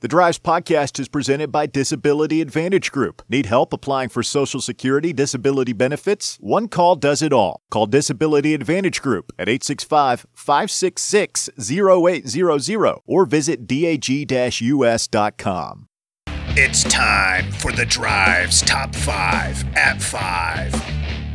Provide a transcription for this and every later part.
The Drives podcast is presented by Disability Advantage Group. Need help applying for Social Security disability benefits? One call does it all. Call Disability Advantage Group at 865-566-0800 or visit dag-us.com. It's time for The Drive's Top 5 at 5.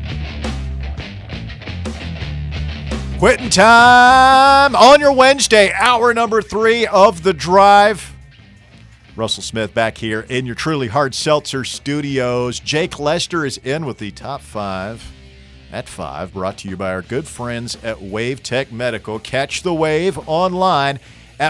Quitting time on your Wednesday, hour number 3 of The Drive. Russell Smith back here in your Truly Hard Seltzer studios. Jake Lester is in with the Top 5 at 5, brought to you by our good friends at Wave Tech Medical. Catch the wave online at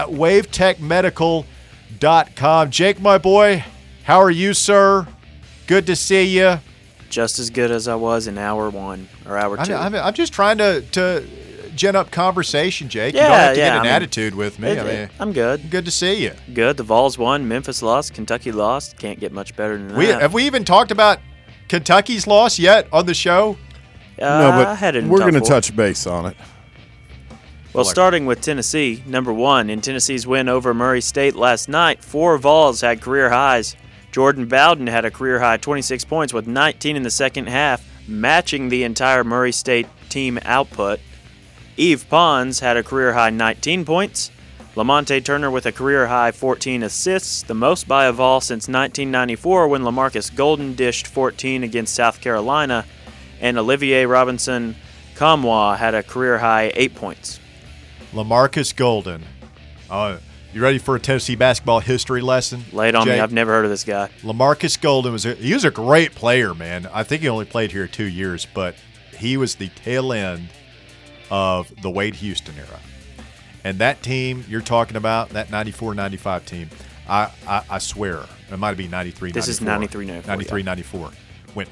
wavetechmedical.com. Jake, my boy, how are you, sir? Good to see you. Just as good as I was in hour 1 or hour 2. I'm just trying to gen up conversation, Jake. Yeah, you don't have to yeah, get an attitude with me. I'm good. Good to see you. Good. The Vols won. Memphis lost. Kentucky lost. Can't get much better than that. Have we even talked about Kentucky's loss yet on the show? No, but I had it in we're top going to 4. touch base on it. Well, starting with Tennessee, number 1. In Tennessee's win over Murray State last night, 4 Vols had career highs. Jordan Bowden had a career high 26 points with 19 in the second half, matching the entire Murray State team output. Eve Pons had a career-high 19 points. Lamonte Turner with a career-high 14 assists, the most by a Vol since 1994 when LaMarcus Golden dished 14 against South Carolina. And Olivier Robinson-Kamwa had a career-high 8 points. LaMarcus Golden. You ready for a Tennessee basketball history lesson? Lay it on Jake? me. I've never heard of this guy. LaMarcus Golden was a great player, man. I think he only played here 2 years, but he was the tail end of the Wade Houston era. And that team you're talking about, that 94-95 team, I swear, it might be 93-94. This is 93-94. 93-94. Went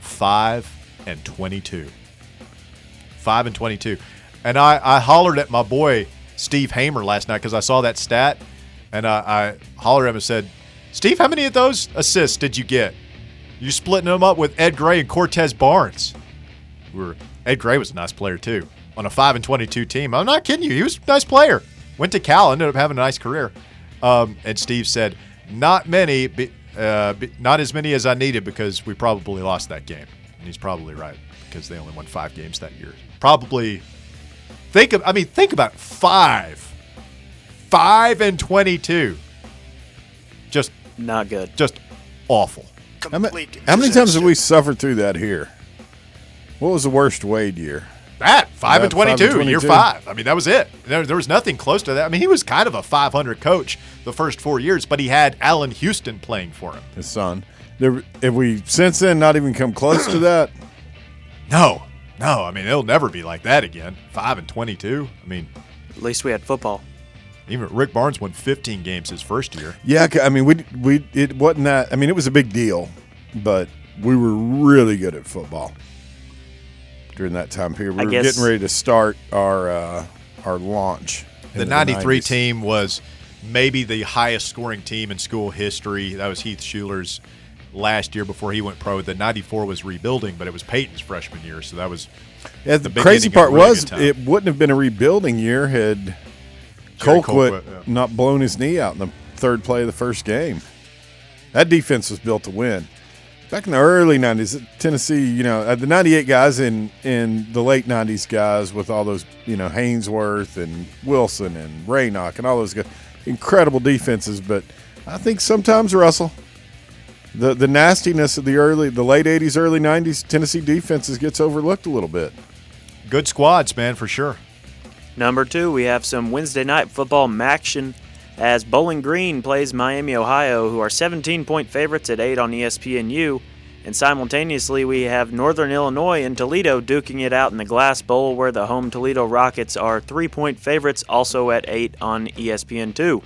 5-22. 5-22. And I hollered at my boy Steve Hamer last night because I saw that stat, and I hollered at him and said, Steve, how many of those assists did you get? You're splitting them up with Ed Gray and Cortez Barnes. Ed Gray was a nice player too. On a 5-22 team. I'm not kidding you. He was a nice player. Went to Cal, ended up having a nice career. And Steve said, not many, not as many as I needed because we probably lost that game. And he's probably right because they only won 5 games that year. Probably, think about it, 5-22. Just not good. Just awful. How many times have we suffered through that here? What was the worst Wade year? That 5-22 in year 5-22. 5. I mean, that was it. There was nothing close to that. I mean, he was kind of a 500 coach the first 4 years, but he had Allen Houston playing for him. His son. Have we since then not even come close to that? No. I mean, it'll never be like that again. 5-22. I mean, At least we had football. even Rick Barnes won 15 games his first year. Yeah, I mean, it wasn't that. I mean, it was a big deal, but we were really good at football during that time period. We were getting ready to start our launch. The 93 team was maybe the highest scoring team in school history. That was Heath Schuler's last year before he went pro. The 94 was rebuilding, but it was Peyton's freshman year, so that was the crazy part was it wouldn't have been a rebuilding year had Colquitt not blown his knee out in the third play of the first game. That defense was built to win. Back in the early 90s, Tennessee, the 98 guys and the late 90s guys with all those, Hainsworth and Wilson and Raynock and all those guys, incredible defenses. But I think sometimes, Russell, the nastiness of the late 80s, early 90s Tennessee defenses gets overlooked a little bit. Good squads, man, for sure. Number 2, we have some Wednesday night football action as Bowling Green plays Miami, Ohio, who are 17-point favorites at 8 on ESPNU. And simultaneously, we have Northern Illinois and Toledo duking it out in the Glass Bowl, where the home Toledo Rockets are 3-point favorites, also at 8 on ESPN2.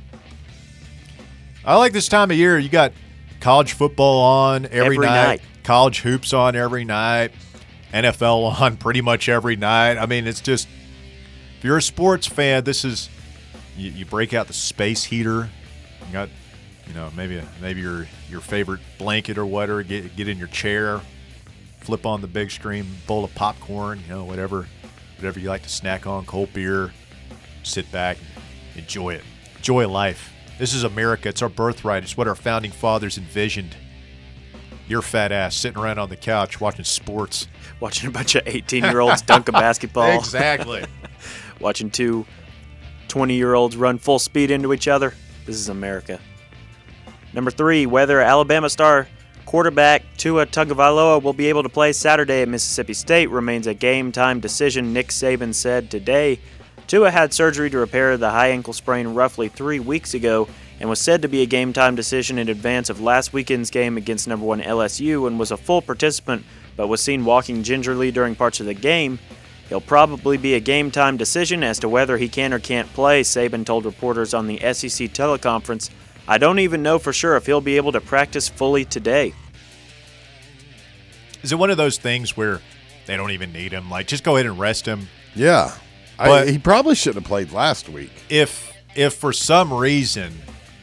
I like this time of year. You got college football on every night, college hoops on every night, NFL on pretty much every night. I mean, it's just, if you're a sports fan, this is, you break out the space heater. You got, maybe your favorite blanket or whatever. Get in your chair, flip on the big screen, bowl of popcorn, whatever you like to snack on, cold beer. Sit back, enjoy it, enjoy life. This is America. It's our birthright. It's what our founding fathers envisioned. Your fat ass sitting around on the couch watching sports. Watching a bunch of 18-year-olds dunk a basketball. Exactly. Watching two 20-year-olds run full speed into each other. This is America. Number 3, whether Alabama star quarterback Tua Tagovailoa will be able to play Saturday at Mississippi State remains a game-time decision, Nick Saban said today. Tua had surgery to repair the high ankle sprain roughly 3 weeks ago and was said to be a game-time decision in advance of last weekend's game against number 1 LSU and was a full participant but was seen walking gingerly during parts of the game. He'll probably be a game-time decision as to whether he can or can't play, Saban told reporters on the SEC teleconference. I don't even know for sure if he'll be able to practice fully today. Is it one of those things where they don't even need him? Like, just go ahead and rest him? Yeah. He probably shouldn't have played last week. If for some reason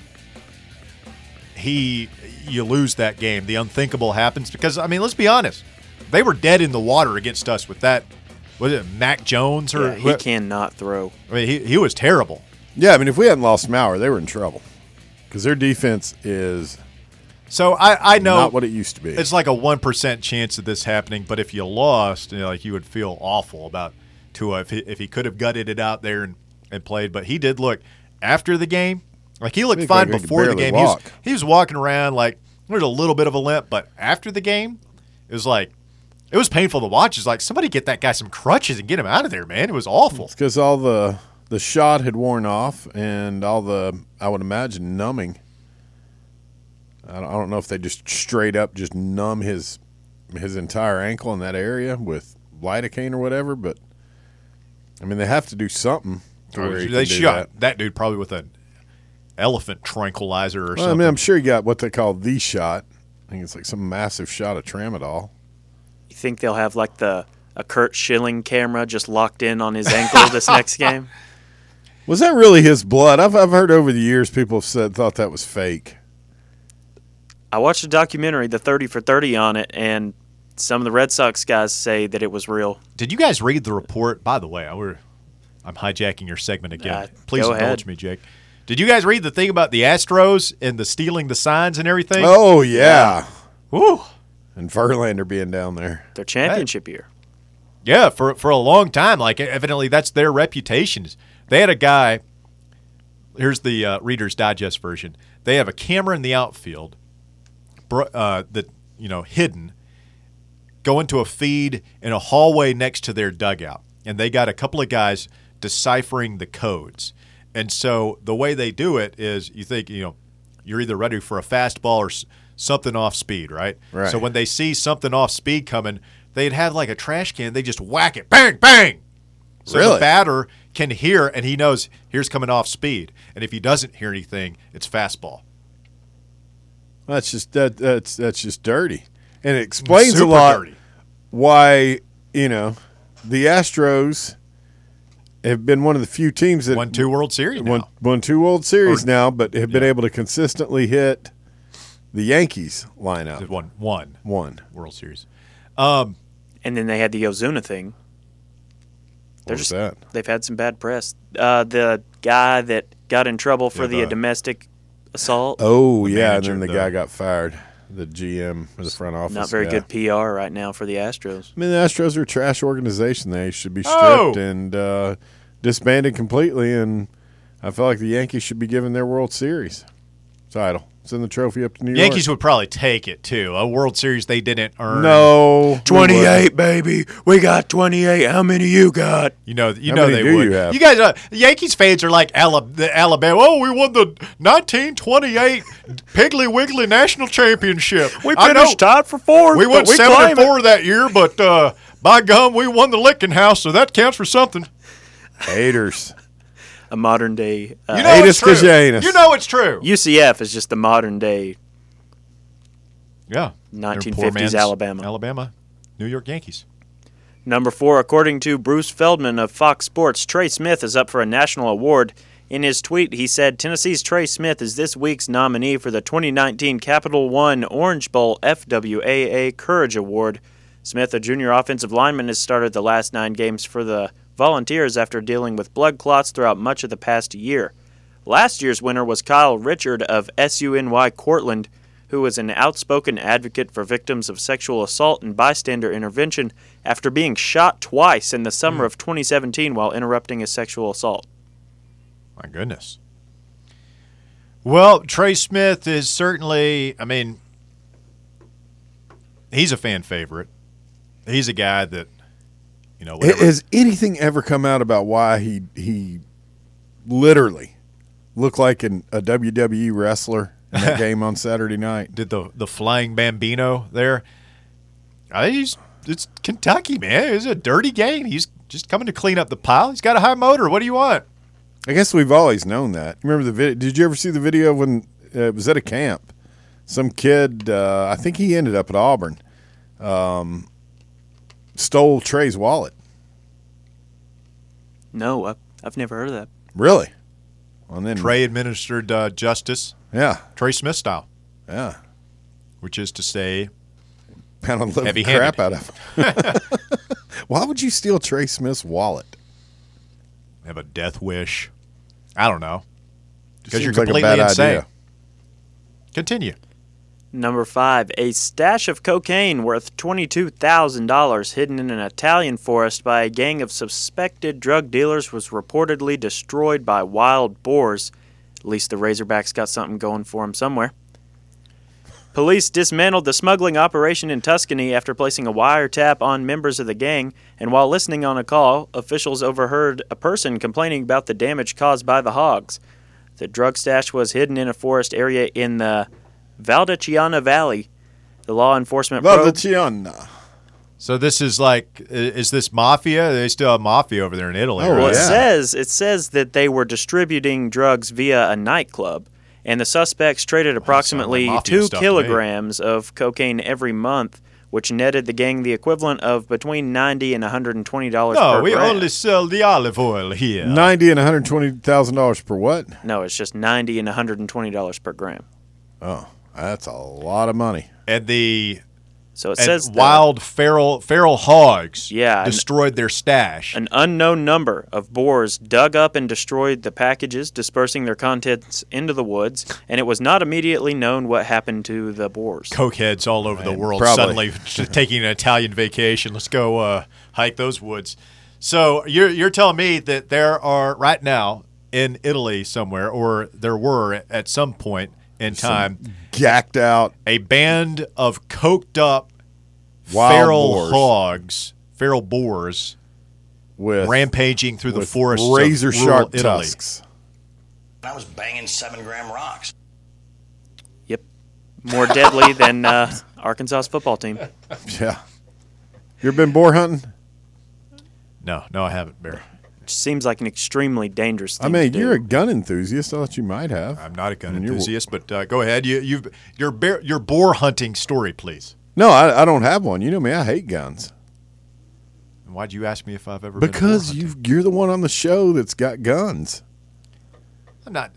you lose that game, the unthinkable happens. Because, I mean, let's be honest. They were dead in the water against us with that. Was it Mac Jones? He cannot throw. I mean, he was terrible. Yeah, I mean, if we hadn't lost Maurer, they were in trouble. Because their defense is so I know not what it used to be. It's like a 1% chance of this happening, but if you lost, you would feel awful about Tua if he could have gutted it out there and played. But he did look after the game. Like, he looked fine before the game. He was walking around like there's a little bit of a limp, but after the game, it was like it was painful to watch. It's like, somebody get that guy some crutches and get him out of there, man. It was awful. It's because all the shot had worn off and all the, I would imagine, numbing. I don't know if they just straight up just numb his entire ankle in that area with lidocaine or whatever, but I mean, they have to do something to where they shot that dude probably with an elephant tranquilizer or something. I mean, I'm sure he got what they call the shot. I think it's like some massive shot of tramadol. You think they'll have like a Kurt Schilling camera just locked in on his ankle this next game? Was that really his blood? I've heard over the years people have thought that was fake. I watched a documentary, the 30 for 30 on it, and some of the Red Sox guys say that it was real. Did you guys read the report? By the way, I'm hijacking your segment again. Please indulge me, Jake. Did you guys read the thing about the Astros and the stealing the signs and everything? Oh, yeah. Woo. And Verlander being down there. Their championship year. Yeah, for a long time. Like, evidently that's their reputation. They had a guy, here's the Reader's Digest version. They have a camera in the outfield hidden, go into a feed in a hallway next to their dugout. And they got a couple of guys deciphering the codes. And so the way they do it is you think, you're either ready for a fastball or something off speed, right? Right. So when they see something off speed coming, they'd have like a trash can. They just whack it. Bang, bang. So really? The batter can hear, and he knows here's coming off speed. And if he doesn't hear anything, it's fastball. That's just dirty. And it explains Super a lot dirty. Why, the Astros have been one of the few teams that won 2 World Series now. Won 2 World Series now, but have been able to consistently hit the Yankees lineup. One World Series. And then they had the Ozuna thing. That? They've had some bad press. The guy that got in trouble for the domestic assault. Oh, yeah, and then the guy got fired. The GM of the front office. Not very good PR right now for the Astros. I mean, the Astros are a trash organization. They should be stripped and disbanded completely, and I feel like the Yankees should be given their World Series title. Send the trophy up to New York. Yankees would probably take it, too. A World Series they didn't earn. No. 28, baby. We got 28. How many you got? You know they would. You guys, Yankees fans are like Alabama. Oh, we won the 1928 Piggly Wiggly National Championship. We finished tied for 4th. We went 7-4 that year, but by gum, we won the Licking House, so that counts for something. Haters. A modern day. Hate us because you ain't us. You know it's true. UCF is just the modern day. Yeah. 1950s Alabama. Alabama, New York Yankees. Number 4, according to Bruce Feldman of Fox Sports, Trey Smith is up for a national award. In his tweet, he said, Tennessee's Trey Smith is this week's nominee for the 2019 Capital One Orange Bowl FWAA Courage Award. Smith, a junior offensive lineman, has started the last 9 games for the Volunteers after dealing with blood clots throughout much of the past year. Last year's winner was Kyle Richard of SUNY Cortland, who was an outspoken advocate for victims of sexual assault and bystander intervention after being shot twice in the summer of 2017 while interrupting a sexual assault. My goodness. Well, Trey Smith is certainly, he's a fan favorite. He's a guy that, whatever. Has anything ever come out about why he literally looked like a WWE wrestler in that game on Saturday night? Did the flying Bambino there? It's Kentucky, man. It's a dirty game. He's just coming to clean up the pile. He's got a high motor. What do you want? I guess we've always known that. Remember the video? Did you ever see the video when it was at a camp? Some kid, I think he ended up at Auburn, stole Trey's wallet. No, I've never heard of that. Really? Well, then Trey administered justice. Yeah. Trey Smith style. Yeah. Which is to say, pound on the crap out of him. Why would you steal Trey Smith's wallet? Have a death wish. I don't know. Because you're Seems like a completely bad insane. idea. Continue. Number 5, a stash of cocaine worth $22,000 hidden in an Italian forest by a gang of suspected drug dealers was reportedly destroyed by wild boars. At least the Razorbacks got something going for them somewhere. Police dismantled the smuggling operation in Tuscany after placing a wiretap on members of the gang, and while listening on a call, officials overheard a person complaining about the damage caused by the hogs. The drug stash was hidden in a forest area in the Valdachiana Valley. The law enforcement Valdachiana. So this is is this mafia? They still have mafia over there in Italy, Oh, right? Well, yeah. it says that they were distributing drugs via a nightclub, and the suspects traded approximately like mafia 2 stuff to me. kilograms of cocaine every month, which netted the gang the equivalent of between $90 and $120 No, per we gram. only sell the olive oil here. $90,000 and $120,000 per what? No, it's just $90 and $120 per gram. Oh, that's a lot of money. And So it says that wild feral hogs Yeah, destroyed their stash. an unknown number of boars dug up and destroyed the packages, dispersing their contents into the woods, and it was not immediately known what happened to the boars. Cokeheads all over the world probably. suddenly just taking an Italian vacation. Let's go hike those woods. So you're telling me that there are right now in Italy somewhere, or there were at some point in time, Gacked out a band of coked up wild feral boars hogs, feral boars, with rampaging through the with forests razor of rural sharp Italy. tusks. I was banging 7-gram rocks. Yep. More deadly than Arkansas's football team. Yeah. You ever been boar hunting? No, I haven't, Barry. Which seems like an extremely dangerous thing I mean, to do. you're a gun enthusiast. I thought you might have. I'm not a gun And you're- enthusiast, but go ahead. Your boar hunting story, please. No, I don't have one. You know me. I hate guns. And why'd you ask me if I've ever Because been a boar hunter? you're the one on the show that's got guns. I'm not.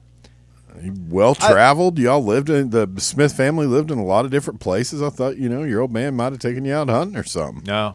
Well traveled. Y'all lived in the Smith family lived in a lot of different places. I thought your old man might have taken you out hunting or something. No.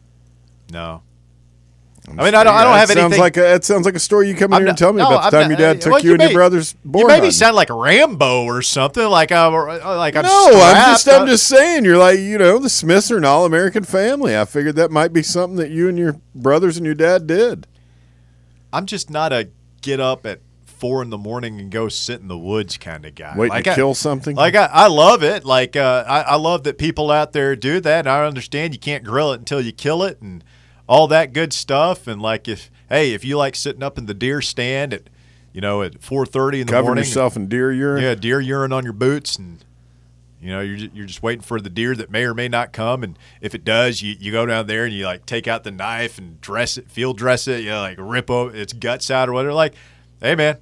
I mean, I don't have anything. It sounds like a story you come in here and tell me about the time your dad took well, you and your may- brothers boar You made me hunting. sound like Rambo or something. Like I'm No, I'm strapped. just saying. You're like, the Smiths are an all-American family. I figured that might be something that you and your brothers and your dad did. I'm just not a get up at 4 a.m. and go sit in the woods kind of guy. Waiting to kill something. I love it. I love that people out there do that. And I understand you can't grill it until you kill it and all that good stuff. And if you like sitting up in the deer stand at 4:30 in the Covering morning, yourself in deer urine. yeah, deer urine on your boots, and you're just waiting for the deer that may or may not come. And if it does, you go down there and you take out the knife and field dress it, rip its guts out or whatever. Hey man,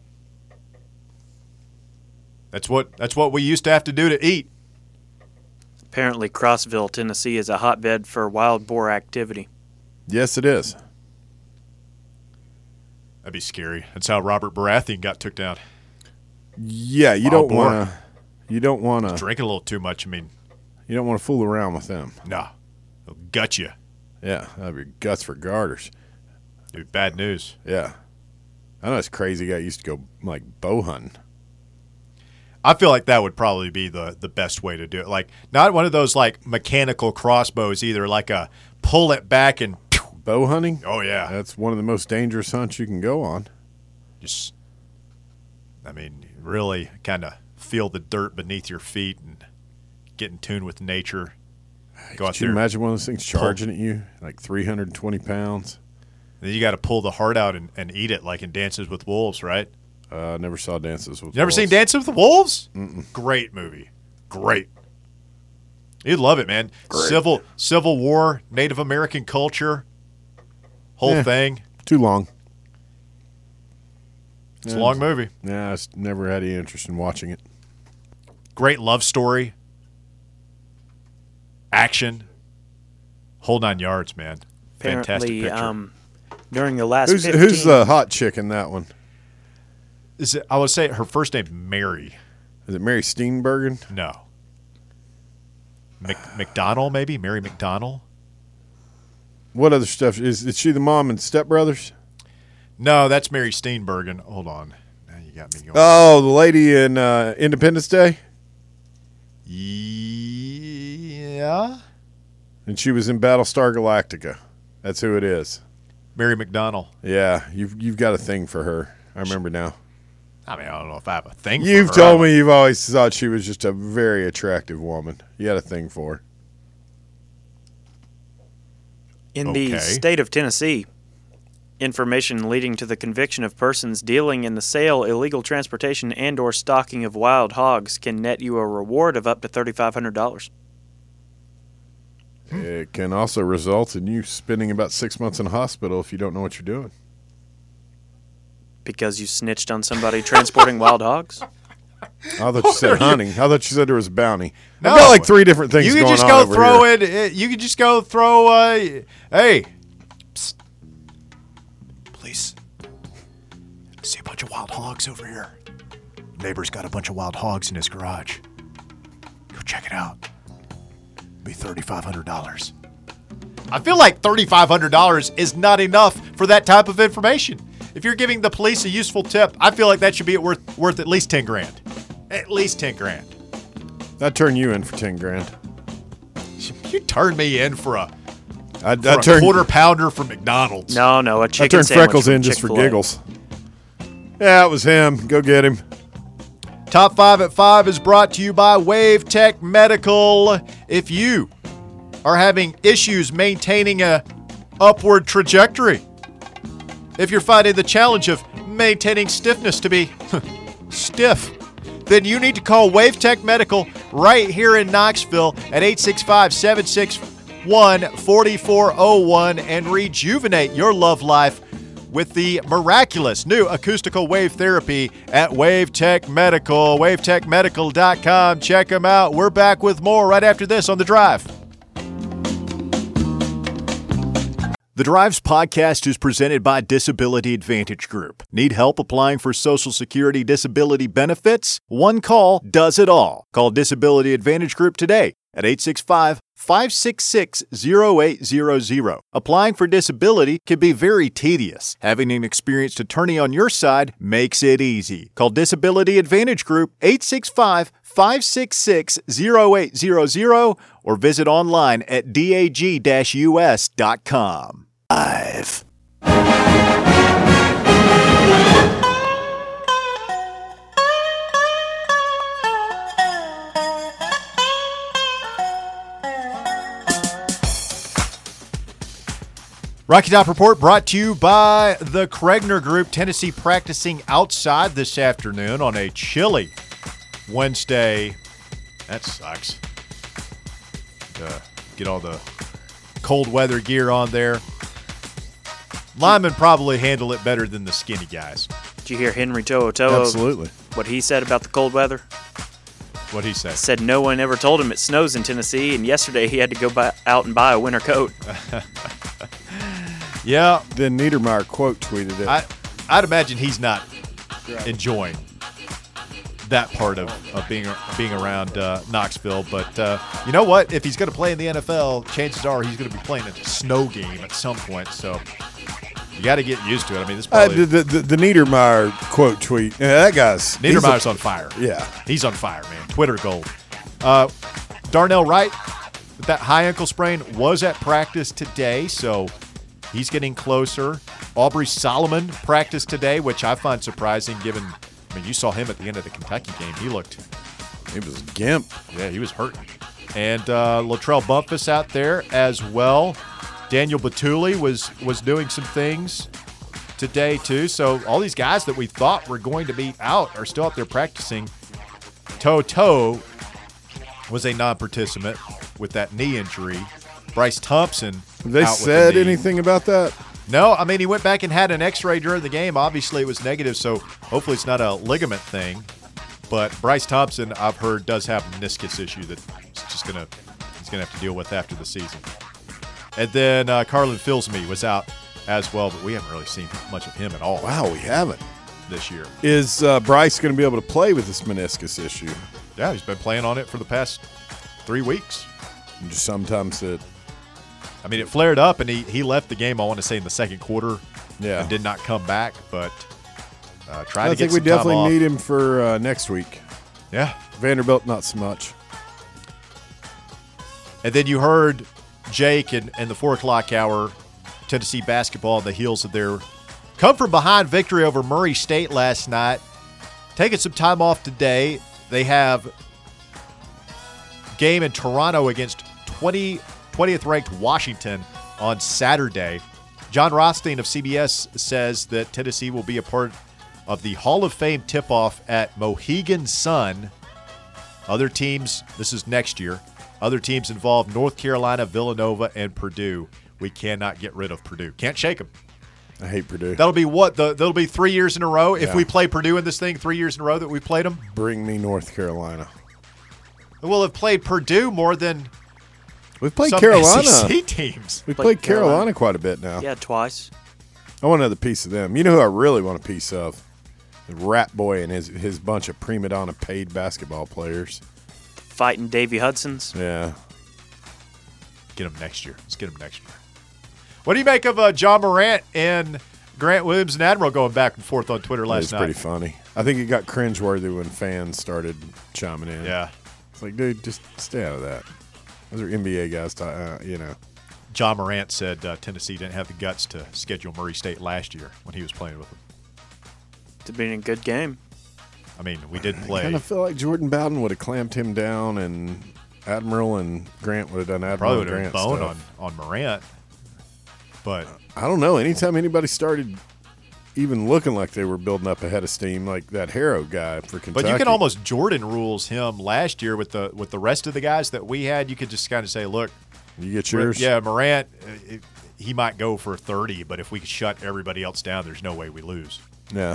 that's what we used to have to do to eat. Apparently, Crossville, Tennessee is a hotbed for wild boar activity. Yes, it is. That'd be scary. That's how Robert Baratheon got took down. Yeah, you Wild don't boar. want to. You don't want to. Drinking a little too much. I mean, You don't want to fool around with them. no, they'll gut you. Yeah, that'd be guts for garters. Dude, bad news. Yeah. I know this crazy guy used to go like bow hunting. I feel like that would probably be the best way to do it. Like not one of those like mechanical crossbows either, like a pull it back and bow hunting. Oh yeah, that's one of the most dangerous hunts you can go on. Just, I mean, really kind of feel the dirt beneath your feet and get in tune with nature. Go out Could you there, imagine one of those things charging at you like 320 pounds? Then you got to pull the heart out and eat it like in Dances with Wolves, right? Never saw Dances with Wolves. Never seen Dances with the Wolves? Mm-mm. Great movie. Great. You'd love it, man. Great. Civil War, Native American culture, whole thing. Too long. It's a long movie. Yeah, I just never had any interest in watching it. Great love story. Action. Whole 9 yards, man. Fantastic picture. During the last Who's the hot chick in that one? Is it? I would say her first name Mary. Is it Mary Steenburgen? No. McDonald, maybe? Mary McDonald? What other stuff? Is she the mom in Step Brothers? No, that's Mary Steenburgen. Hold on. Now you got me going. Oh, the lady in Independence Day? Yeah. And she was in Battlestar Galactica. That's who it is. Mary McDonald. Yeah, you've got a thing for her. I remember now. I mean, I don't know if I have a thing for her. You've told me you've always thought she was just a very attractive woman. You had a thing for her. In the state of Tennessee, information leading to the conviction of persons dealing in the sale, illegal transportation, and or stocking of wild hogs can net you a reward of up to $3,500. It can also result in you spending about 6 months in a hospital if you don't know what you're doing. Because you snitched on somebody transporting wild hogs? I thought you said hunting. I thought you said there was a bounty. No. I've got like 3 different things going on. You could just go throw it. You could just go throw. Hey, psst. Please. I see a bunch of wild hogs over here. Neighbor's got a bunch of wild hogs in his garage. Go check it out. Be $3,500. I feel like $3,500 is not enough for that type of information. If you're giving the police a useful tip, I feel like that should be worth at least $10,000. At least $10,000. I'd turn you in for $10,000. You turned me in for a I'd quarter pounder from McDonald's. No, a chicken I turned sandwich Freckles from in just for Chick-fil-A. giggles. Yeah, it was him. Go get him. Top 5 at 5 is brought to you by Wave Tech Medical. If you are having issues maintaining a upward trajectory, if you're finding the challenge of maintaining stiffness to be stiff, then you need to call Wave Tech Medical right here in Knoxville at 865-761-4401 and rejuvenate your love life with the miraculous new acoustical wave therapy at Wave Tech Medical. WaveTechMedical.com. Check them out. We're back with more right after this on The Drive. The Drives podcast is presented by Disability Advantage Group. Need help applying for Social Security disability benefits? One call does it all. Call Disability Advantage Group today at 865-566-0800. Applying for disability can be very tedious. Having an experienced attorney on your side makes it easy. Call Disability Advantage Group 865-566-0800 or visit online at dag-us.com. Live. Rocky Top Report brought to you by the Kregner Group. Tennessee practicing outside this afternoon on a chilly Wednesday. That sucks. Get all the cold weather gear on there. Linemen probably handle it better than the skinny guys. Did you hear Henry To'oTo'o? Absolutely. What he said about the cold weather? What'd he say? Said no one ever told him it snows in Tennessee, and yesterday he had to go out and buy a winter coat. Yeah. Then Niedermeyer quote tweeted it. I'd imagine he's not enjoying that part of being around Knoxville. But you know what? If he's going to play in the NFL, chances are he's going to be playing a snow game at some point. So You got to get used to it. I mean, this probably the Niedermeyer quote tweet. Yeah, that guy's Niedermeyer's on fire. Yeah, he's on fire, man. Twitter gold. Darnell Wright with that high ankle sprain was at practice today, so he's getting closer. Aubrey Solomon practiced today, which I find surprising given, I mean, you saw him at the end of the Kentucky game. He was gimp. Yeah, he was hurting. And Latrell Bumpus out there as well. Daniel Batuli was doing some things today too. So all these guys that we thought were going to be out are still out there practicing. Toto was a non-participant with that knee injury. Bryce Thompson. Have they said anything about that? No, I mean, he went back and had an x-ray during the game. Obviously, it was negative, so hopefully it's not a ligament thing. But Bryce Thompson, I've heard, does have a meniscus issue that he's gonna have to deal with after the season. And then Carlin Filsme was out as well, but we haven't really seen much of him at all. Wow, we haven't this year. Is Bryce going to be able to play with this meniscus issue? Yeah, he's been playing on it for the past 3 weeks. And just sometimes it flared up, and he left the game, I want to say, in the second quarter. Yeah. And did not come back, but trying to get some time off. I think we definitely need him for next week. Yeah. Vanderbilt, not so much. And then you heard Jake in the 4 o'clock hour, Tennessee basketball on the heels of their come-from-behind victory over Murray State last night. Taking some time off today. They have game in Toronto against 20th-ranked Washington on Saturday. John Rothstein of CBS says that Tennessee will be a part of the Hall of Fame tip-off at Mohegan Sun. Other teams, this is next year, other teams involve North Carolina, Villanova, and Purdue. We cannot get rid of Purdue. Can't shake them. I hate Purdue. That'll be what? That'll be 3 years in a row? If we play Purdue in this thing 3 years in a row that we played them? Bring me North Carolina. We'll have played Purdue more than we've played Carolina. SEC teams. We've played Carolina quite a bit now. Yeah, twice. I want another piece of them. You know who I really want a piece of? The Rat Boy and his bunch of prima donna paid basketball players. Fighting Davy Hudson's. Yeah. Get him next year. Let's get him next year. What do you make of John Morant and Grant Williams and Admiral going back and forth on Twitter last night? It was pretty funny. I think it got cringeworthy when fans started chiming in. Yeah. It's like, dude, just stay out of that. Those are NBA guys, John Morant said Tennessee didn't have the guts to schedule Murray State last year when he was playing with them. It's been a good game. I mean, we did play. I kind of feel like Jordan Bowden would have clamped him down, and Admiral and Grant would have done Admiral and Grant stuff. Probably would have bone on Morant. But I don't know. Anytime anybody started even looking like they were building up a head of steam, like that Harrow guy for Kentucky. But you can almost Jordan rules him last year with the rest of the guys that we had. You could just kind of say, look, you get yours. Yeah, Morant, he might go for 30, but if we shut everybody else down, there's no way we lose. Yeah.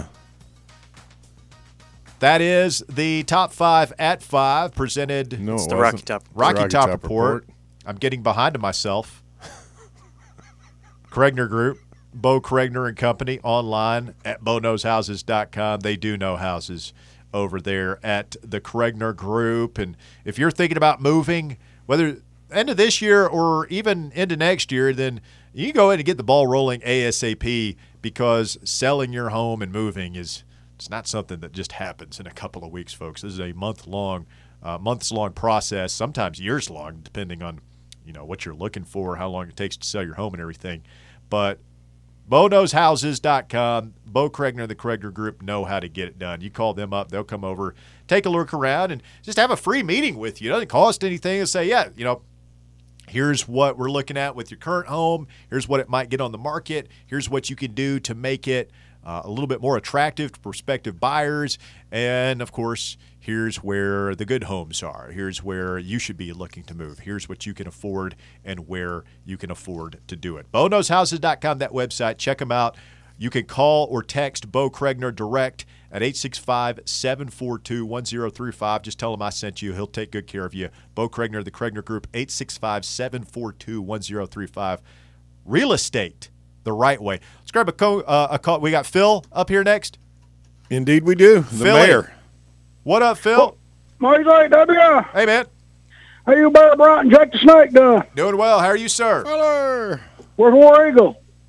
That is the Top 5 at 5 presented. No, it's the Rocky Top Report. I'm getting behind myself. Cregner Group, Bo Cregner and Company, online at BoKnowsHouses.com. They do know houses over there at the Cregner Group. And if you're thinking about moving, whether end of this year or even into next year, then you can go ahead and get the ball rolling ASAP, because selling your home and moving it's not something that just happens in a couple of weeks, folks. This is a months-long process, sometimes years long, depending on what you're looking for, how long it takes to sell your home and everything. But BoKnowsHouses.com, Bo Cregner, the Cregner Group, know how to get it done. You call them up, they'll come over, take a look around, and just have a free meeting with you. It doesn't cost anything. And say, here's what we're looking at with your current home. Here's what it might get on the market. Here's what you can do to make it a little bit more attractive to prospective buyers. And, of course, here's where the good homes are. Here's where you should be looking to move. Here's what you can afford and where you can afford to do it. BoKnowsHouses.com, that website. Check them out. You can call or text Bo Cregner direct at 865-742-1035. Just tell him I sent you. He'll take good care of you. Bo Cregner, the Cregner Group, 865-742-1035. Real estate the right way. Let's grab a call. We got Phil up here next. Indeed we do. The mayor. What up, Phil? Mosey, W. Hey, man. How you, Bear Bryant and Jake the Snake, doing? Doing well. How are you, sir? Hello. Where's War Eagle?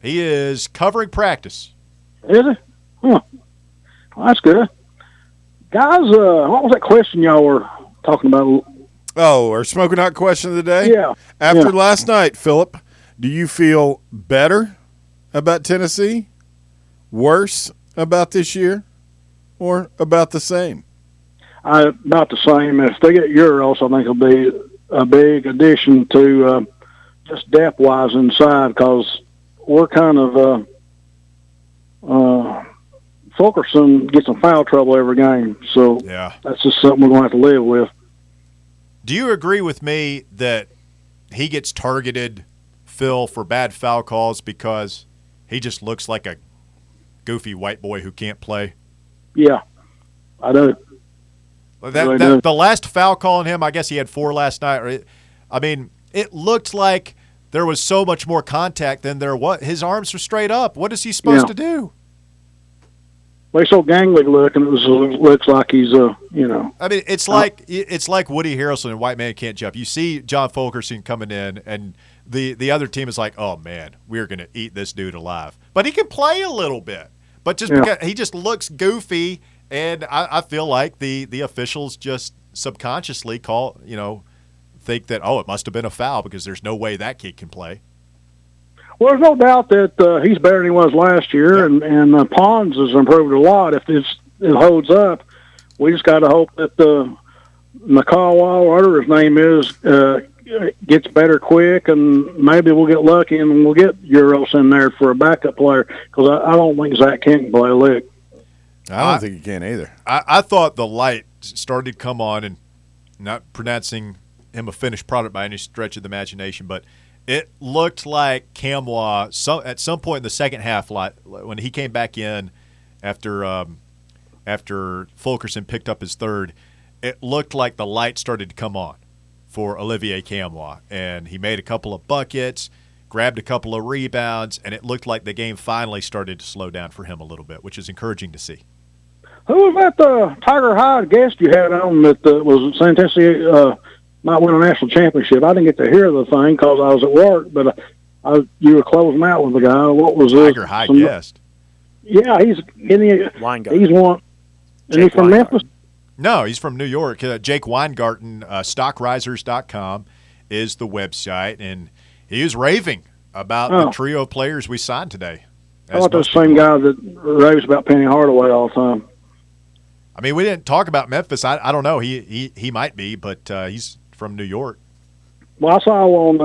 He is covering practice. Is he? Huh. Well, that's good. Guys, what was that question y'all were talking about? Oh, our smoking hot question of the day? Yeah. After last night, Philip, do you feel better about Tennessee, worse about this year, or about the same? About the same. If they get Euros, I think it'll be a big addition to just depth-wise inside, because we're kind of Fulkerson gets in foul trouble every game. So that's just something we're going to have to live with. Do you agree with me that he gets targeted, Phil, for bad foul calls because he just looks like a goofy white boy who can't play? Yeah, I do. The last foul call on him, I guess he had 4 last night. I mean, it looked like there was so much more contact than there was. His arms are straight up. What is he supposed to do? Well, he's so gangly looking. It looks like he's I mean, it's like Woody Harrelson and White Man Can't Jump. You see John Fulkerson coming in, and the other team is like, oh man, we're gonna eat this dude alive. But he can play a little bit. But just because he just looks goofy, and I feel like the officials just subconsciously think that, it must have been a foul because there's no way that kid can play. Well, there's no doubt that he's better than he was last year, and Pons has improved a lot. If it holds up, we just got to hope that McCall, whatever his name is, gets better quick, and maybe we'll get lucky and we'll get Euros in there for a backup player, because I don't think Zach Kent can play a lick. I don't think he can either. I thought the light started to come on, and not pronouncing him a finished product by any stretch of the imagination, but it looked like Camwa at some point in the second half, when he came back in after Fulkerson picked up his third, it looked like the light started to come on for Olivier Camwa, and he made a couple of buckets, grabbed a couple of rebounds, and it looked like the game finally started to slow down for him a little bit, which is encouraging to see. Who was that Tiger Hyde guest you had on that was saying Tennessee might win a national championship? I didn't get to hear the thing because I was at work, but you were closing out with the guy. What was Tiger Hyde guest? Yeah, he's one. Is he from Memphis? No, he's from New York. Jake Weingarten, stockrisers.com is the website, and he was raving about the trio of players we signed today. I thought the same guy that raves about Penny Hardaway all the time. I mean, we didn't talk about Memphis. I don't know. He might be, but he's from New York. Well, I saw on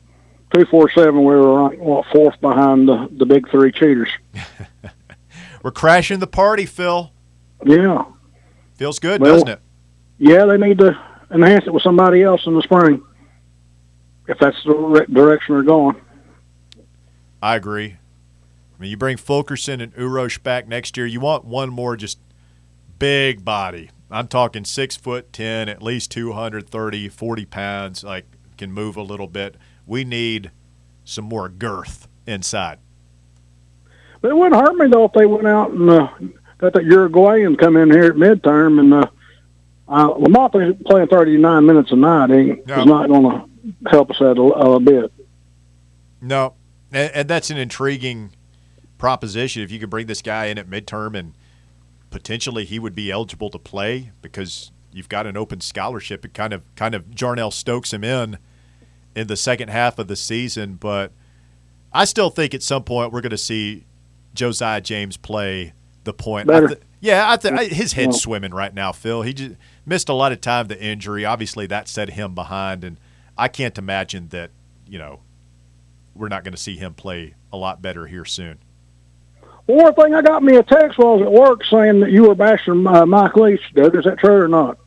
247 we were fourth behind the big three cheaters. We're crashing the party, Phil. Yeah. Feels good, doesn't it? Yeah, they need to enhance it with somebody else in the spring, if that's the direction they're going. I agree. I mean, you bring Fulkerson and Urosh back next year, you want one more just big body. I'm talking 6'10", at least 230, 40 pounds, like can move a little bit. We need some more girth inside. But it wouldn't hurt me, though, if they went out and got that Uruguayan come in here at midterm, and Lamont playing 39 minutes a night is not going to help us out a bit. No, and that's an intriguing proposition. If you could bring this guy in at midterm and potentially he would be eligible to play because you've got an open scholarship, it kind of Jarnell Stokes him in the second half of the season. But I still think at some point we're going to see Josiah James play the point. His head's swimming right now, Phil. He just missed a lot of time, the injury. Obviously, that set him behind, and I can't imagine that, we're not going to see him play a lot better here soon. One thing, I got me a text while I was at work saying that you were bashing Mike Leach, Doug. Is that true or not?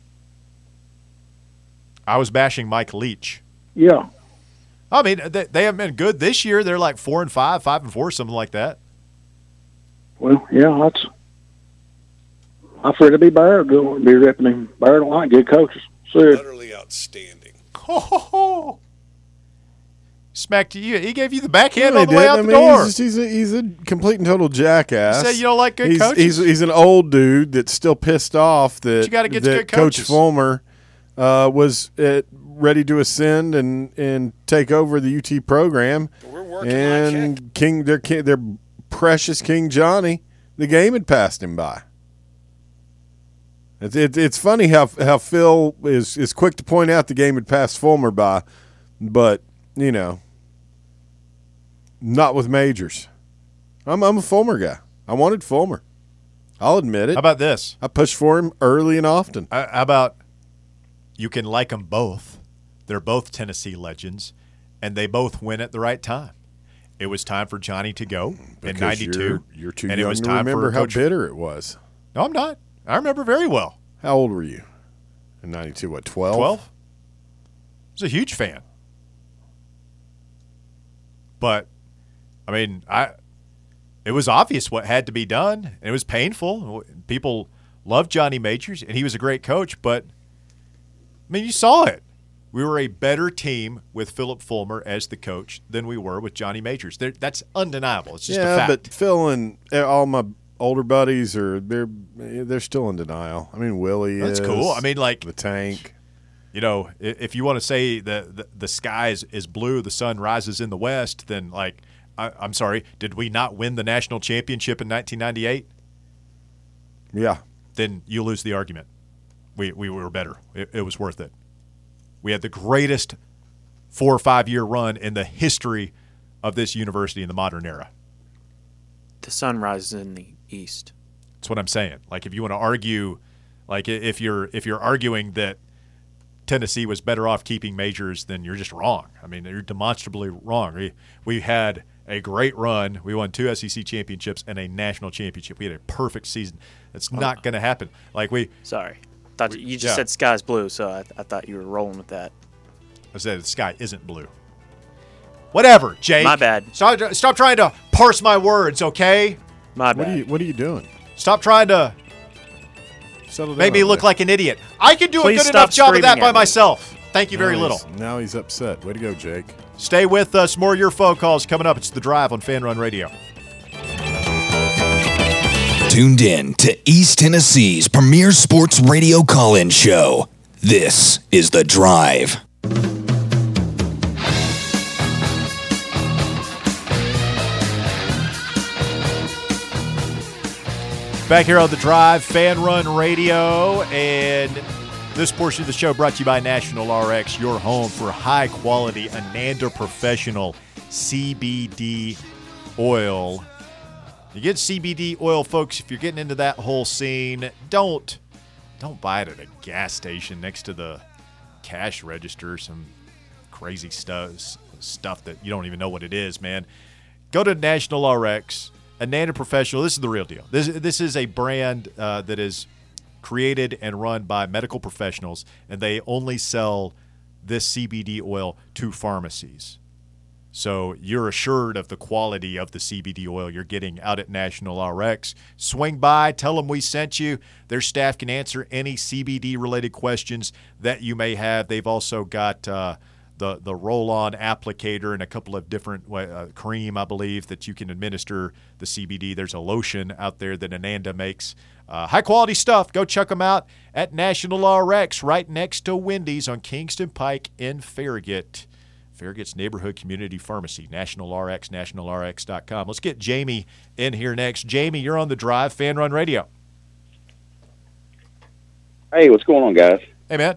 I was bashing Mike Leach. Yeah. I mean, they haven't been good this year. They're like 4-5, 5-4, something like that. Well, yeah, I figured it'd be Bear going to be ripping him. Bear don't like good coaches. Utterly outstanding. Ho. Smacked you. He gave you the backhand on the way out the door. He's a complete and total jackass. You say you don't like good coaches? He's an old dude that's still pissed off that, you gotta get that good coaches. Coach Fulmer was ready to ascend and take over the UT program. We're And their precious King Johnny, the game had passed him by. It's funny how Phil is quick to point out the game had passed Fulmer by, but not with Majors. I'm a Fulmer guy. I wanted Fulmer. I'll admit it. How about this? I pushed for him early and often. How about you can like them both? They're both Tennessee legends, and they both win at the right time. It was time for Johnny to go in '92. You're too and young it was to time remember for how bitter it was. No, I'm not. I remember very well. How old were you in '92? What, 12? 12. I was a huge fan. But, I mean, it was obvious what had to be done, and it was painful. People loved Johnny Majors, and he was a great coach, but, I mean, you saw it. We were a better team with Philip Fulmer as the coach than we were with Johnny Majors. That's undeniable. It's just a fact. But Phil and all my older buddies they're still in denial. I mean, Willie That's cool. I mean, like the Tank. If you want to say the sky is blue, the sun rises in the west, then like I'm sorry, did we not win the national championship in 1998? Yeah. Then you lose the argument. We were better. It was worth it. We had the greatest 4 or 5 year run in the history of this university in the modern era. The sun rises in the east. That's what I'm saying. Like if you want to argue, like if you're arguing that Tennessee was better off keeping Majors, then you're just wrong. I mean, you're demonstrably wrong. We had a great run. We won 2 SEC championships and a national championship. We had a perfect season. That's not going to happen. Sorry. You just said sky's blue, so I thought you were rolling with that. I said the sky isn't blue. Whatever, Jake. My bad. Stop trying to parse my words, okay? My bad. What are you doing? Stop trying to make me look like an idiot. I can do a good enough job of that by myself. Thank you very little. Now he's upset. Way to go, Jake. Stay with us. More of your phone calls coming up. It's The Drive on Fan Run Radio. Tuned in to East Tennessee's premier sports radio call-in show. This is The Drive. Back here on The Drive, Fan Run Radio, and this portion of the show brought to you by National RX, your home for high-quality Ananda Professional CBD oil. You get CBD oil, folks, if you're getting into that whole scene, don't buy it at a gas station next to the cash register, some crazy stuff that you don't even know what it is, man. Go to National RX, Ananda Professional. This is the real deal. This is a brand that is created and run by medical professionals, and they only sell this CBD oil to pharmacies. So you're assured of the quality of the CBD oil you're getting out at National RX. Swing by, tell them we sent you. Their staff can answer any CBD-related questions that you may have. They've also got the roll-on applicator and a couple of different cream, I believe, that you can administer the CBD. There's a lotion out there that Ananda makes. High-quality stuff. Go check them out at National RX right next to Wendy's on Kingston Pike in Farragut. Farragut's Neighborhood Community Pharmacy, National RX, nationalrx.com. Let's get Jamie in here next. Jamie, you're on The Drive, Fan Run Radio. Hey, what's going on, guys? Hey, man.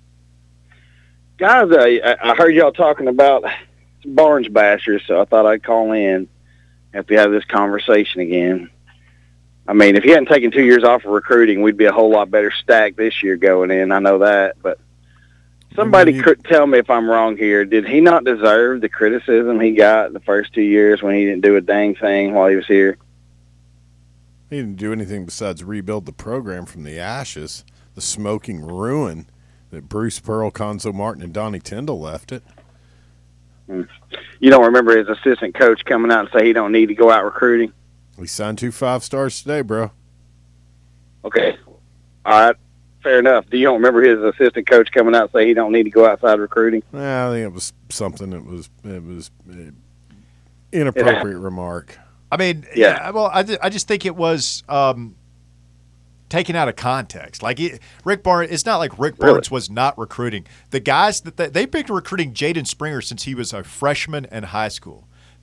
Guys, I heard y'all talking about Barnes bashers, so I thought I'd call in if we have this conversation again. I mean, if you hadn't taken 2 years off of recruiting, we'd be a whole lot better stacked this year going in. I know that, but somebody tell me if I'm wrong here. Did he not deserve the criticism he got the first 2 years when he didn't do a dang thing while he was here? He didn't do anything besides rebuild the program from the ashes, the smoking ruin that Bruce Pearl, Conzo Martin, and Donnie Tyndall left it. You don't remember his assistant coach coming out and say he don't need to go out recruiting? We signed 2 5-stars today, bro. Okay. All right. Fair enough. Do you don't remember his assistant coach coming out and say he don't need to go outside recruiting? I think it was something that was inappropriate remark. I mean, yeah. Well, I just think it was taken out of context. Like Rick Barnes, it's not like Rick Barnes was not recruiting. The guys that they've been recruiting Jaden Springer since he was a freshman in high school.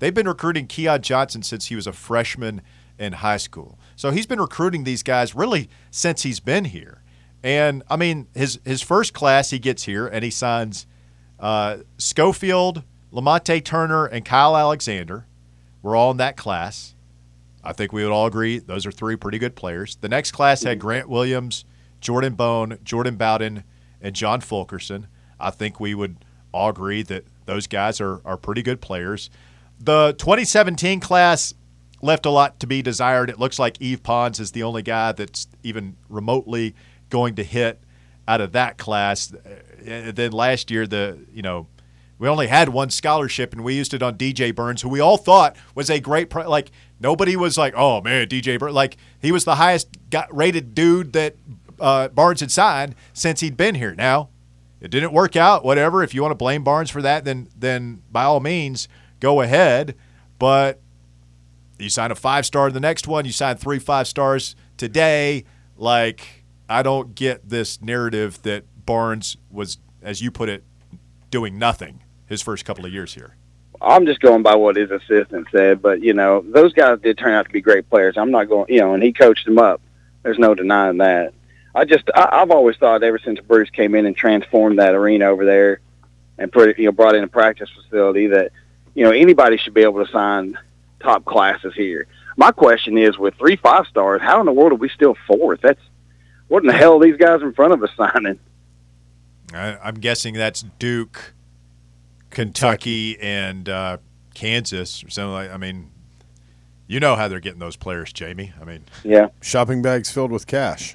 They've been recruiting Keon Johnson since he was a freshman in high school. So he's been recruiting these guys really since he's been here. And, I mean, his first class he gets here, and he signs Schofield, Lamonte Turner, and Kyle Alexander. We're all in that class. I think we would all agree those are 3 pretty good players. The next class had Grant Williams, Jordan Bone, Jordan Bowden, and John Fulkerson. I think we would all agree that those guys are pretty good players. The 2017 class left a lot to be desired. It looks like Yves Pons is the only guy that's even remotely going to hit out of that class. Then last year, we only had one scholarship, and we used it on DJ Burns, who we all thought was a great nobody was like, oh, man, DJ Burns. Like, he was the highest rated dude that Barnes had signed since he'd been here. Now, it didn't work out, whatever. If you want to blame Barnes for that, then by all means, go ahead. But you sign a 5-star in the next one. You sign 3 5-stars today. Like, I don't get this narrative that Barnes was, as you put it, doing nothing his first couple of years here. I'm just going by what his assistant said. But, those guys did turn out to be great players. I'm not going, and he coached them up. There's no denying that. I've always thought ever since Bruce came in and transformed that arena over there and brought in a practice facility that, anybody should be able to sign top classes here. My question is, with 3 5-stars, how in the world are we still 4th? What in the hell are these guys in front of us signing? I'm guessing that's Duke, Kentucky, and Kansas or something like. I mean, you know how they're getting those players, Jamie. I mean, yeah, shopping bags filled with cash.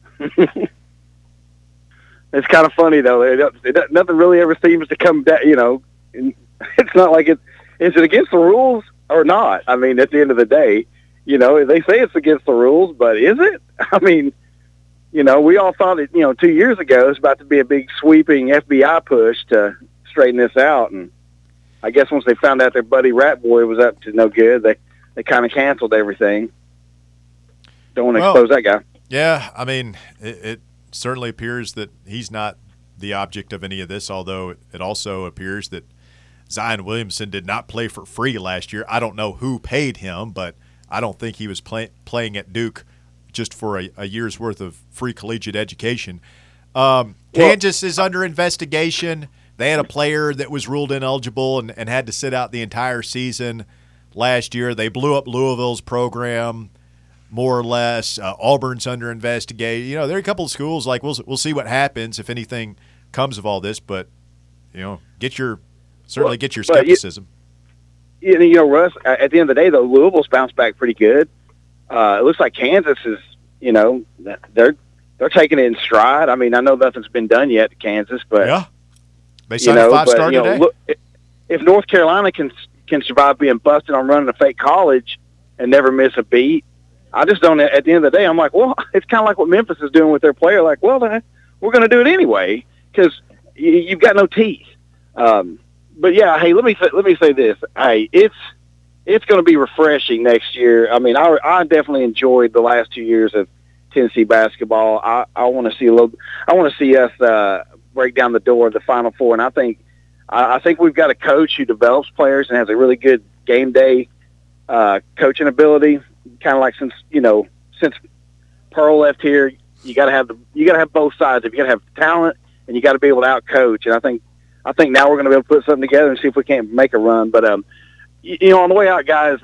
It's kind of funny though. Nothing really ever seems to come down. It's not like is it against the rules or not? I mean, at the end of the day, they say it's against the rules, but is it? I mean, we all thought it. 2 years ago, it was about to be a big sweeping FBI push to straighten this out, and I guess once they found out their buddy Rat Boy was up to no good, they kind of canceled everything. Don't want to expose that guy. Yeah, I mean, it certainly appears that he's not the object of any of this, although it also appears that Zion Williamson did not play for free last year. I don't know who paid him, but I don't think he was playing at Duke just for a year's worth of free collegiate education. Kansas is under investigation. They had a player that was ruled ineligible and had to sit out the entire season last year. They blew up Louisville's program, more or less. Auburn's under investigation. There are a couple of schools, like we'll see what happens if anything comes of all this, but get your skepticism. Russ, at the end of the day, though, Louisville's bounced back pretty good. It looks like Kansas is, they're taking it in stride. I mean, I know nothing's been done yet to Kansas, but yeah, they signed a 5-star today. Look, if North Carolina can survive being busted on running a fake college and never miss a beat, I just don't. At the end of the day, I'm like, well, it's kind of like what Memphis is doing with their player. Like, well, we're going to do it anyway because you've got no teeth. But yeah, hey, let me say this. Hey, it's going to be refreshing next year. I mean, I definitely enjoyed the last 2 years of Tennessee basketball. I want to see I want to see us break down the door of the Final Four, and I think we've got a coach who develops players and has a really good game day coaching ability. Kind of like since Pearl left here, you got to have both sides. If you got to have talent, and you got to be able to out coach. And I think now we're going to be able to put something together and see if we can't make a run. But on the way out, guys,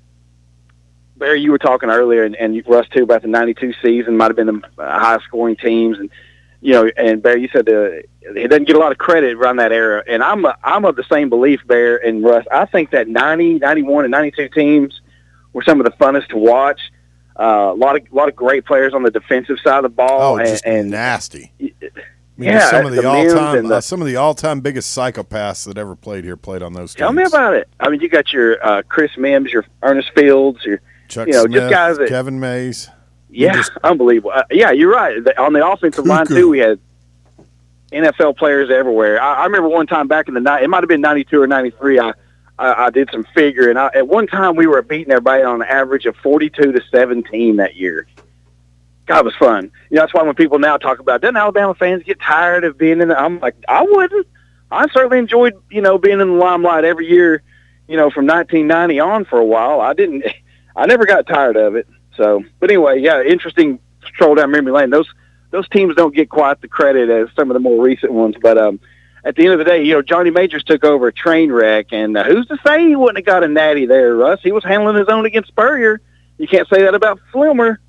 Barry, you were talking earlier, and Russ too, about the '92 season might have been the high scoring teams, and and Barry, you said it doesn't get a lot of credit around that era. And I'm of the same belief, Bear and Russ. I think that 90, 91, and 92 teams were some of the funnest to watch. A lot of great players on the defensive side of the ball. Oh, just nasty. Yeah, some of the all-time biggest psychopaths that ever played here played on those teams. Tell me about it. I mean, you got your Chris Mims, your Ernest Fields, your Chuck Smith, just guys that, Kevin Mays. Yeah, unbelievable. Yeah, you're right. On the offensive line too, we had NFL players everywhere. I remember one time back in the night, it might have been 92 or 93. I did some figure, and at one time we were beating everybody on an average of 42-17 that year. God, it was fun. That's why when people now talk about, doesn't Alabama fans get tired of being in I'm like, I wouldn't. I certainly enjoyed, being in the limelight every year, from 1990 on for a while. I never got tired of it. So, but anyway, yeah, interesting stroll down memory lane. Those teams don't get quite the credit as some of the more recent ones, but at the end of the day, Johnny Majors took over a train wreck, and who's to say he wouldn't have got a natty there, Russ? He was handling his own against Spurrier. You can't say that about Fulmer.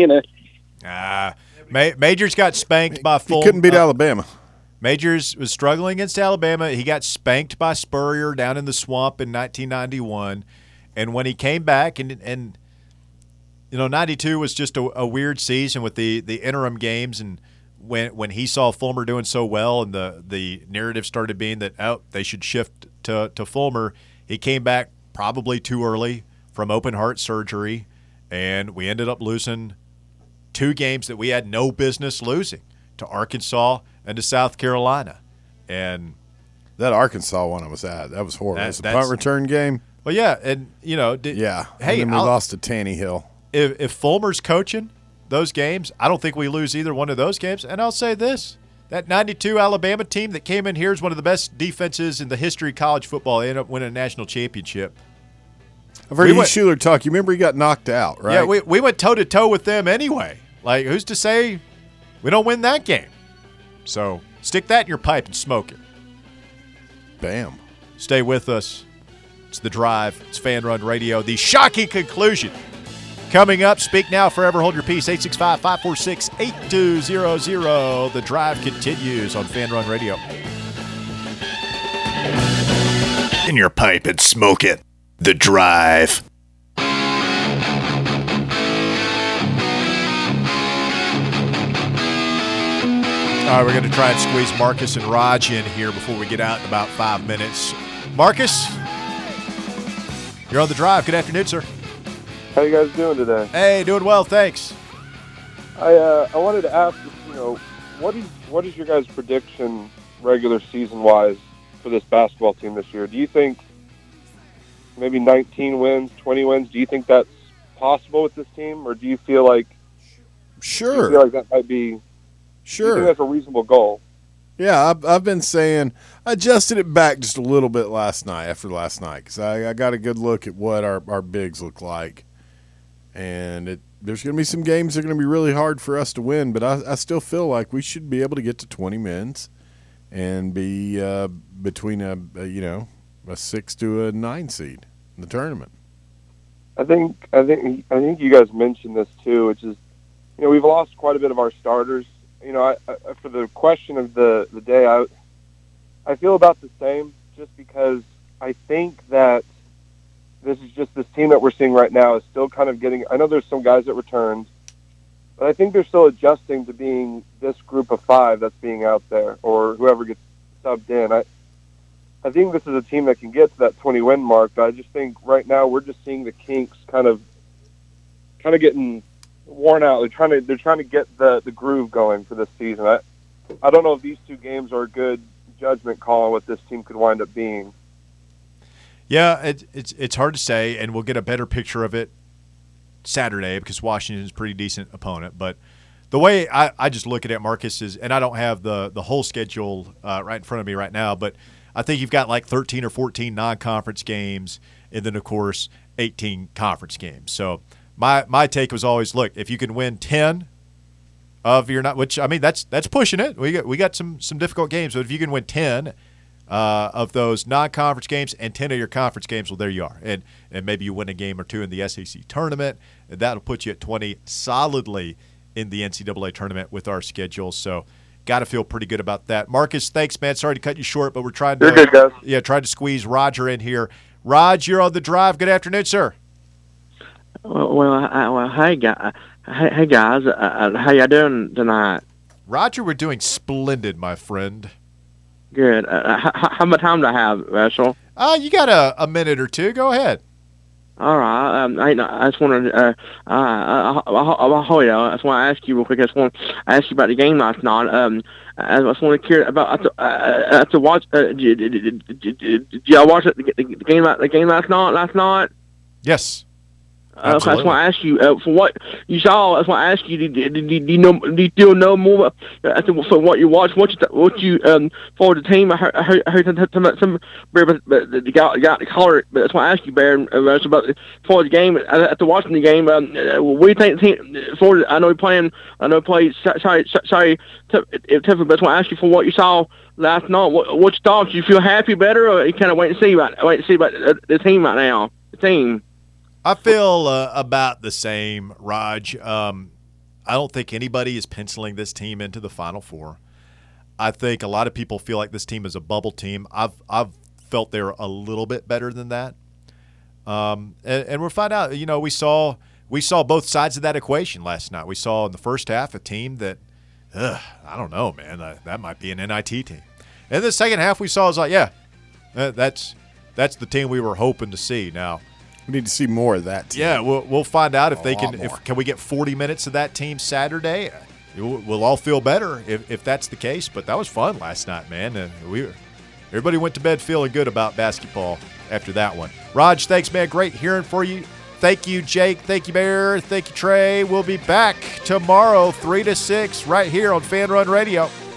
Majors got spanked by Fulmer. He couldn't beat Alabama. Majors was struggling against Alabama. He got spanked by Spurrier down in the swamp in 1991, and when he came back, and 92 was just a weird season with the interim games, and when he saw Fulmer doing so well, and the narrative started being that they should shift to Fulmer, he came back probably too early from open heart surgery, and we ended up losing 2 games that we had no business losing, to Arkansas and to South Carolina. And that Arkansas one I was at, that was horrible. It was a punt return game. Well, yeah, and Hey, and then we lost to Tannehill. If Fulmer's coaching those games, I don't think we lose either one of those games. And I'll say this, that 92 Alabama team that came in here is one of the best defenses in the history of college football. They ended up winning a national championship. I've heard Heath Schuler talk. You remember he got knocked out, right? Yeah, we went toe-to-toe with them anyway. Like, who's to say we don't win that game? So stick that in your pipe and smoke it. Bam. Stay with us. It's The Drive. It's Fan Run Radio. The shocking conclusion. Coming up, speak now, forever hold your peace, 865-546-8200. The Drive continues on Fan Run Radio. In your pipe and smoke it. The Drive. All right, we're going to try and squeeze Marcus and Raj in here before we get out in about 5 minutes. Marcus, you're on The Drive. Good afternoon, sir. How you guys doing today? Hey, doing well, thanks. I wanted to ask, what is your guys' prediction regular season-wise for this basketball team this year? Do you think maybe 19 wins, 20 wins? Do you think that's possible with this team, or do you feel like that might be? Sure. Do you think that's a reasonable goal? Yeah, I've been saying I adjusted it back just a little bit after last night because I got a good look at what our bigs look like, and there's going to be some games that are going to be really hard for us to win, but I still feel like we should be able to get to 20 wins and be between a 6 to a 9 seed in the tournament. I think you guys mentioned this too, which is we've lost quite a bit of our starters. For the question of the day, I feel about the same, just because I think that this team that we're seeing right now is still kind of getting. I know there's some guys that returned, but I think they're still adjusting to being this group of 5 that's being out there, or whoever gets subbed in. I think this is a team that can get to that 20-win mark, but I just think right now we're just seeing the kinks kind of getting worn out. They're trying to get the groove going for this season. I don't know if these 2 games are a good judgment call on what this team could wind up being. Yeah, it's hard to say, and we'll get a better picture of it Saturday because Washington's a pretty decent opponent. But the way I just look at it, Marcus, is, and I don't have the whole schedule right in front of me right now, but I think you've got like 13 or 14 non-conference games, and then, of course, 18 conference games. So my take was always, look, if you can win 10 of your that's pushing it. We got some difficult games, but if you can win 10 of those non-conference games and 10 of your conference games, well, there you are. And maybe you win a game or 2 in the SEC tournament, and that'll put you at 20 solidly in the NCAA tournament with our schedule. So got to feel pretty good about that. Marcus, thanks, man. Sorry to cut you short, but we're trying to You're good, guys. trying to squeeze Roger in here. Raj, you're on The Drive. Good afternoon, sir. Hey guys, how y'all doing tonight? Roger, we're doing splendid, my friend. Good. How much time do I have, Russell? You got a minute or 2. Go ahead. All right. I just wanted to hold you. I just want to ask you real quick. I just want to ask you about the game last night. I just want to hear about to watch. Did y'all watch the game last night? Yes. That's why I asked you for what you saw. That's why I asked you. Do you still know more for what you watched? What you for the team? I heard some got the color. But that's why I asked you, Bear. About for the game. After watching the game, what do you think the team for? I know you're playing. Sorry. But that's why I asked you for what you saw last night. What you thought? Do you feel happy, better, or you kind of wait and see about the team right now? The team. I feel about the same, Raj. I don't think anybody is penciling this team into the Final Four. I think a lot of people feel like this team is a bubble team. I've felt they're a little bit better than that. And we'll find out. You know, we saw both sides of that equation last night. We saw in the first half a team that, I don't know, man, that might be an NIT team. And the second half we saw was like, yeah, that's the team we were hoping to see. Now, we need to see more of that team. Yeah, we'll find out if they can. Can we get 40 minutes of that team Saturday? We'll all feel better if that's the case. But that was fun last night, man. And everybody went to bed feeling good about basketball after that one. Raj, thanks, man. Great hearing for you. Thank you, Jake. Thank you, Bear. Thank you, Trey. We'll be back tomorrow, 3 to 6, right here on Fan Run Radio.